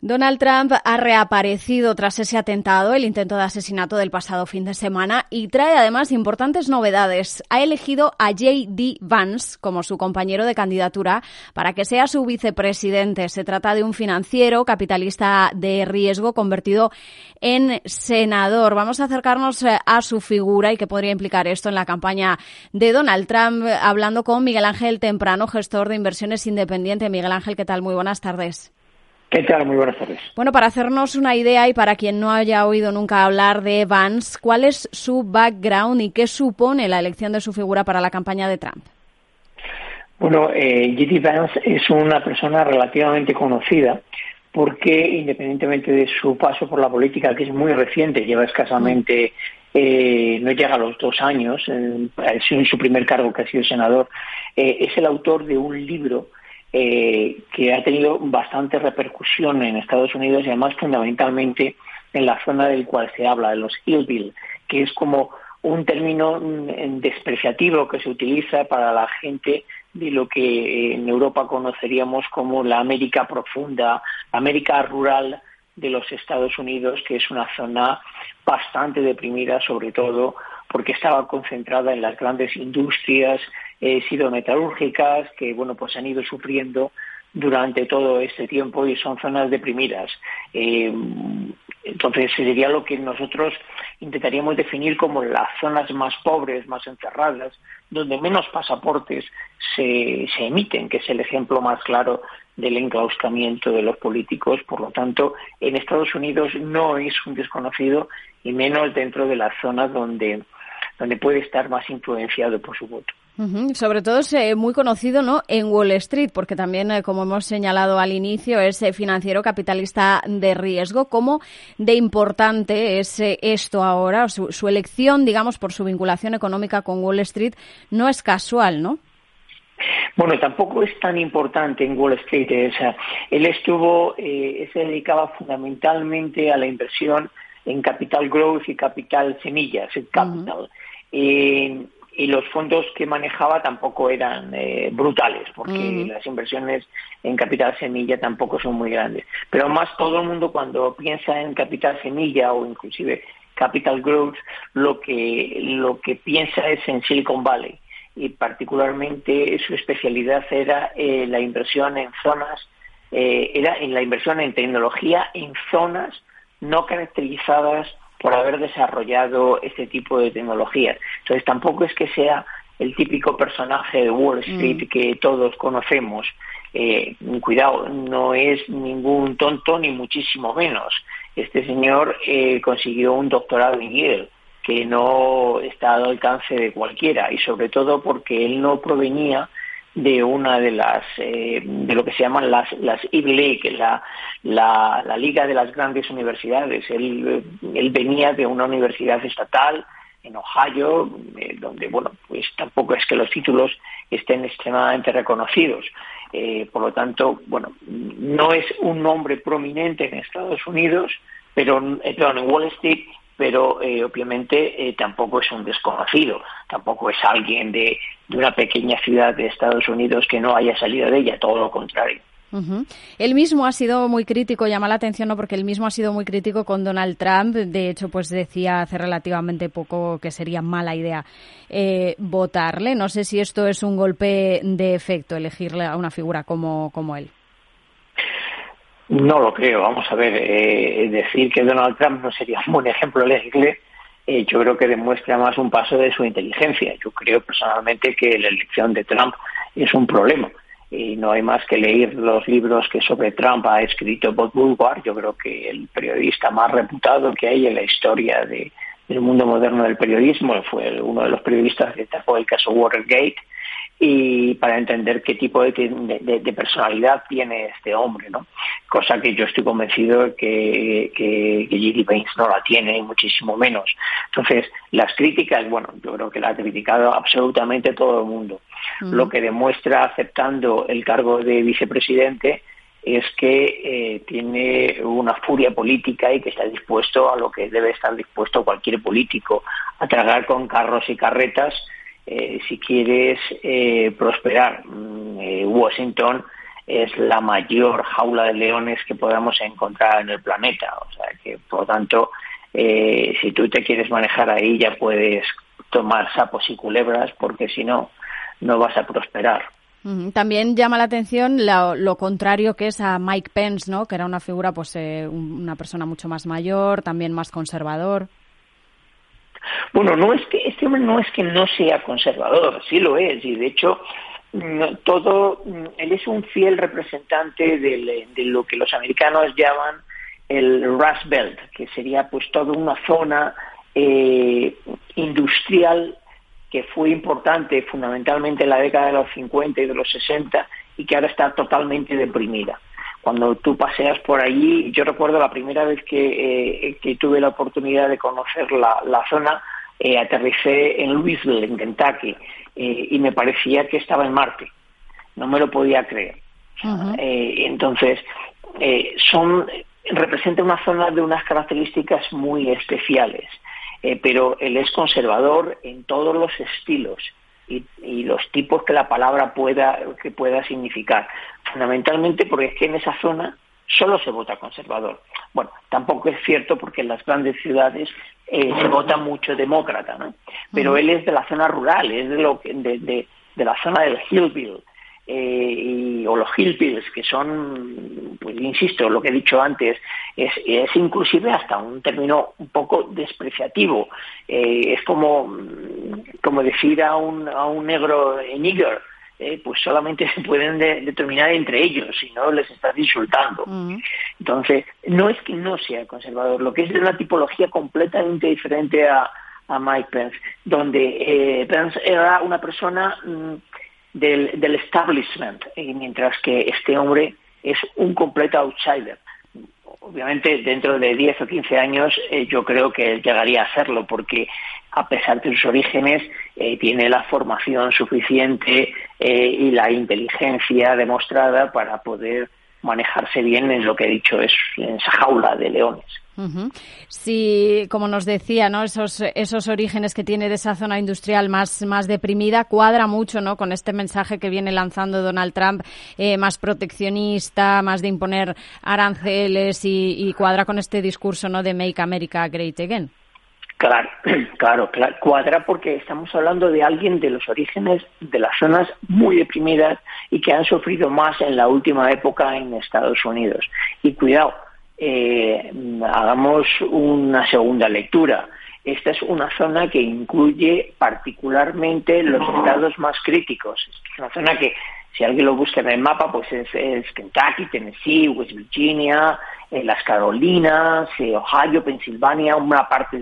Donald Trump ha reaparecido tras ese atentado, el intento de asesinato del pasado fin de semana, y trae además importantes novedades. Ha elegido a J.D. Vance como su compañero de candidatura para que sea su vicepresidente. Se trata de un financiero, capitalista de riesgo, convertido en senador. Vamos a acercarnos a su figura y qué podría implicar esto en la campaña de Donald Trump, hablando con Miguel Ángel Temprano, gestor de inversiones independiente. Miguel Ángel, ¿qué tal? Muy buenas tardes. ¿Qué tal? Muy buenas tardes. Bueno, para hacernos una idea y para quien no haya oído nunca hablar de Vance, ¿cuál es su background y qué supone la elección de su figura para la campaña de Trump? Bueno, J.D. Vance es una persona relativamente conocida porque, independientemente de su paso por la política, que es muy reciente, lleva escasamente, no llega a los 2 años, en su primer cargo, que ha sido senador, es el autor de un libro que ha tenido bastante repercusión en Estados Unidos y además fundamentalmente en la zona del cual se habla, de los hillbilly, que es como un término despreciativo que se utiliza para la gente de lo que en Europa conoceríamos como la América profunda, la América rural de los Estados Unidos, que es una zona bastante deprimida, sobre todo porque estaba concentrada en las grandes industrias siderometalúrgicas que, bueno, pues han ido sufriendo durante todo este tiempo y son zonas deprimidas. Entonces sería lo que nosotros intentaríamos definir como las zonas más pobres, más encerradas, donde menos pasaportes se emiten, que es el ejemplo más claro del enclaustramiento de los políticos. Por lo tanto, en Estados Unidos no es un desconocido, y menos dentro de las zonas donde puede estar más influenciado por su voto. Sobre todo es muy conocido, ¿no?, en Wall Street, porque también, como hemos señalado al inicio, es financiero capitalista de riesgo. ¿Cómo de importante es esto ahora? Su elección, digamos, por su vinculación económica con Wall Street, no es casual, ¿no? Bueno, tampoco es tan importante en Wall Street. O sea, él se dedicaba fundamentalmente a la inversión en capital growth y capital semillas, el capital. Y los fondos que manejaba tampoco eran brutales, porque las inversiones en capital semilla tampoco son muy grandes. Pero más todo el mundo, cuando piensa en capital semilla o inclusive capital growth, lo que piensa es en Silicon Valley, y particularmente su especialidad era la inversión en zonas, era en la inversión en tecnología en zonas no caracterizadas por haber desarrollado este tipo de tecnologías. Entonces tampoco es que sea el típico personaje de Wall Street que todos conocemos. Cuidado, no es ningún tonto ni muchísimo menos. Este señor consiguió un doctorado en Yale, que no está al alcance de cualquiera, y sobre todo porque él no provenía de una de las de lo que se llaman las Ivy League, la liga de las grandes universidades. Él venía de una universidad estatal en Ohio, donde, bueno, pues tampoco es que los títulos estén extremadamente reconocidos. Por lo tanto, bueno, no es un nombre prominente en Estados Unidos, pero en Wall Street, pero obviamente tampoco es un desconocido, tampoco es alguien de una pequeña ciudad de Estados Unidos que no haya salido de ella, todo lo contrario. Él mismo ha sido muy crítico, llama la atención, ¿no?, porque él mismo ha sido muy crítico con Donald Trump. De hecho, pues decía hace relativamente poco que sería mala idea votarle. No sé si esto es un golpe de efecto, elegirle a una figura como él. No lo creo. Vamos a ver, decir que Donald Trump no sería un buen ejemplo elegible, yo creo que demuestra más un paso de su inteligencia. Yo creo personalmente que la elección de Trump es un problema. Y no hay más que leer los libros que sobre Trump ha escrito Bob Woodward. Yo creo que el periodista más reputado que hay en la historia del mundo moderno del periodismo, fue uno de los periodistas que tapó el caso Watergate, y para entender qué tipo de personalidad tiene este hombre, ¿no? Cosa que yo estoy convencido que J.D. Vance no la tiene, y muchísimo menos. Entonces, las críticas, bueno, yo creo que la ha criticado absolutamente todo el mundo. Lo que demuestra aceptando el cargo de vicepresidente es que tiene una furia política y que está dispuesto a lo que debe estar dispuesto cualquier político, a tragar con carros y carretas si quieres prosperar. Washington es la mayor jaula de leones que podamos encontrar en el planeta. O sea que, por lo tanto, si tú te quieres manejar ahí, ya puedes tomar sapos y culebras, porque si no, no vas a prosperar. También llama la atención lo contrario que es a Mike Pence, ¿no? Que era una figura, pues, una persona mucho más mayor, también más conservador. Bueno, no es que este hombre no es que no sea conservador, sí lo es, y de hecho él es un fiel representante de lo que los americanos llaman el Rust Belt, que sería pues toda una zona industrial que fue importante fundamentalmente en la década de los 50 y de los 60 y que ahora está totalmente deprimida. Cuando tú paseas por allí, yo recuerdo la primera vez que tuve la oportunidad de conocer la zona, aterricé en Louisville, en Kentucky, y me parecía que estaba en Marte. No me lo podía creer. Uh-huh. Entonces, representa una zona de unas características muy especiales, pero él es conservador en todos los estilos y los tipos que la palabra pueda significar. Fundamentalmente porque es que en esa zona solo se vota conservador. Bueno, tampoco es cierto porque en las grandes ciudades se vota mucho demócrata, ¿no? Pero él es de la zona rural, es de la zona del Hillville, o los Hillbills, que son, pues insisto, lo que he dicho antes, es inclusive hasta un término un poco despreciativo. Es como decir a un negro nigger. Pues solamente se pueden determinar entre ellos, si no les estás insultando. Uh-huh. Entonces, no es que no sea conservador, lo que es de una tipología completamente diferente a Mike Pence, donde Pence era una persona del establishment, mientras que este hombre es un completo outsider. Obviamente, dentro de 10 o 15 años, yo creo que él llegaría a hacerlo, porque a pesar de sus orígenes, tiene la formación suficiente y la inteligencia demostrada para poder manejarse bien en lo que he dicho, es en esa jaula de leones. Uh-huh. Sí, como nos decía, ¿no? Esos orígenes que tiene de esa zona industrial más deprimida cuadra mucho, ¿no? Con este mensaje que viene lanzando Donald Trump, más proteccionista, más de imponer aranceles y cuadra con este discurso, ¿no? De Make America Great Again. Claro, cuadra porque estamos hablando de alguien de los orígenes de las zonas muy deprimidas y que han sufrido más en la última época en Estados Unidos. Y cuidado, hagamos una segunda lectura. Esta es una zona que incluye particularmente los estados más críticos. Es una zona que, si alguien lo busca en el mapa, pues es Kentucky, Tennessee, West Virginia, las Carolinas, Ohio, Pensilvania, una parte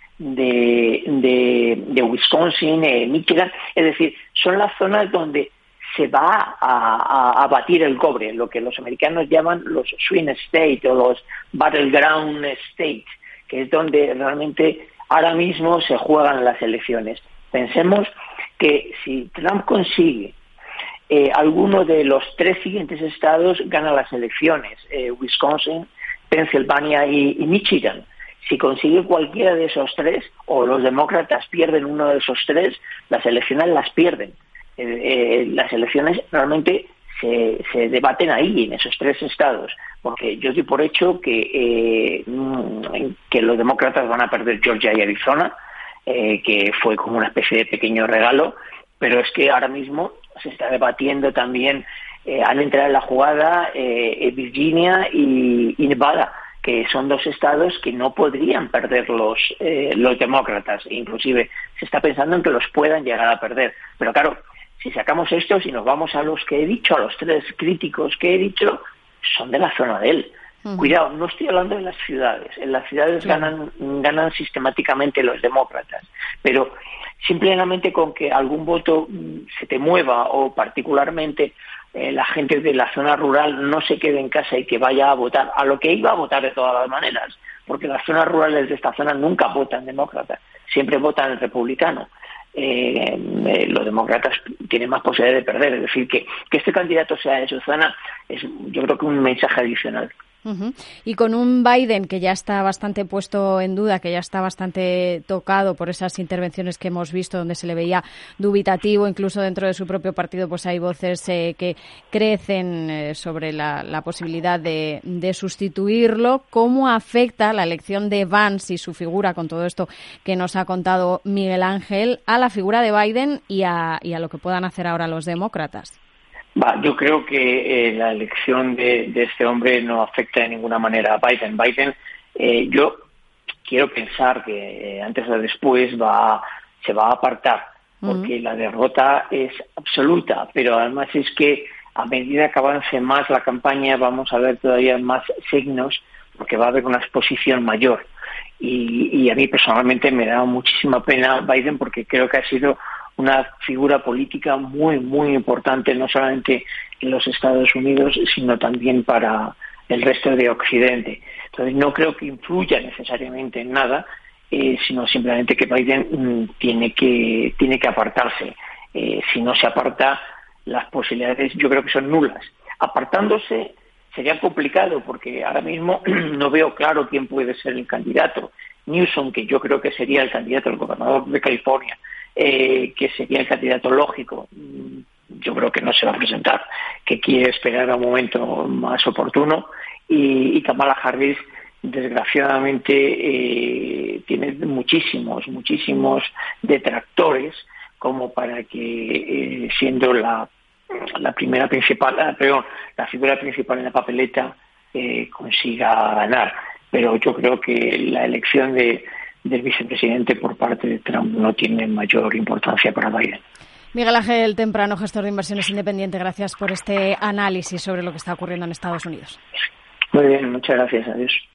de Wisconsin, Michigan. Es decir, son las zonas donde se va a batir el cobre, lo que los americanos llaman los swing states o los battleground states, que es donde realmente ahora mismo se juegan las elecciones. Pensemos que si Trump consigue alguno de los 3 siguientes estados, gana las elecciones, Wisconsin, Pensilvania y Michigan. Si consigue cualquiera de esos 3, o los demócratas pierden uno de esos 3, las elecciones las pierden. Las elecciones realmente se debaten ahí, en esos 3 estados, porque yo doy por hecho que los demócratas van a perder Georgia y Arizona, que fue como una especie de pequeño regalo, pero es que ahora mismo se está debatiendo también, al entrar en la jugada, Virginia y Nevada, que son 2 estados que no podrían perder los demócratas. Inclusive se está pensando en que los puedan llegar a perder. Pero claro, si sacamos estos y nos vamos a los que he dicho, a los 3 críticos que he dicho, son de la zona de él. Uh-huh. Cuidado, no estoy hablando de las ciudades. En las ciudades ganan sistemáticamente los demócratas. Pero simplemente con que algún voto se te mueva, o particularmente la gente de la zona rural no se quede en casa y que vaya a votar a lo que iba a votar de todas las maneras, porque las zonas rurales de esta zona nunca votan demócrata, siempre votan republicano. Los demócratas tienen más posibilidad de perder. Es decir, que este candidato sea de su zona es, yo creo, que un mensaje adicional. Uh-huh. Y con un Biden que ya está bastante puesto en duda, que ya está bastante tocado por esas intervenciones que hemos visto donde se le veía dubitativo, incluso dentro de su propio partido pues hay voces que crecen sobre la posibilidad de sustituirlo. ¿Cómo afecta la elección de Vance y su figura, con todo esto que nos ha contado Miguel Ángel, a la figura de Biden y a lo que puedan hacer ahora los demócratas? Yo creo que la elección de este hombre no afecta de ninguna manera a Biden. Biden, yo quiero pensar que antes o después se va a apartar, porque la derrota es absoluta, pero además es que a medida que avance más la campaña vamos a ver todavía más signos, porque va a haber una exposición mayor. Y a mí personalmente me da muchísima pena Biden, porque creo que ha sido una figura política muy, muy importante, no solamente en los Estados Unidos, sino también para el resto de Occidente. Entonces, no creo que influya necesariamente en nada, sino simplemente que Biden tiene que apartarse. Si no se aparta, las posibilidades yo creo que son nulas. Apartándose sería complicado, porque ahora mismo no veo claro quién puede ser el candidato. Newsom, que yo creo que sería el candidato, el gobernador de California, que sería el candidato lógico, yo creo que no se va a presentar, que quiere esperar a un momento más oportuno, y Kamala Harris desgraciadamente tiene muchísimos detractores como para que siendo la figura principal en la papeleta consiga ganar. Pero yo creo que la elección del vicepresidente por parte de Trump no tiene mayor importancia para Biden. Miguel Ángel Temprano, gestor de inversiones independiente, gracias por este análisis sobre lo que está ocurriendo en Estados Unidos. Muy bien, muchas gracias. Adiós.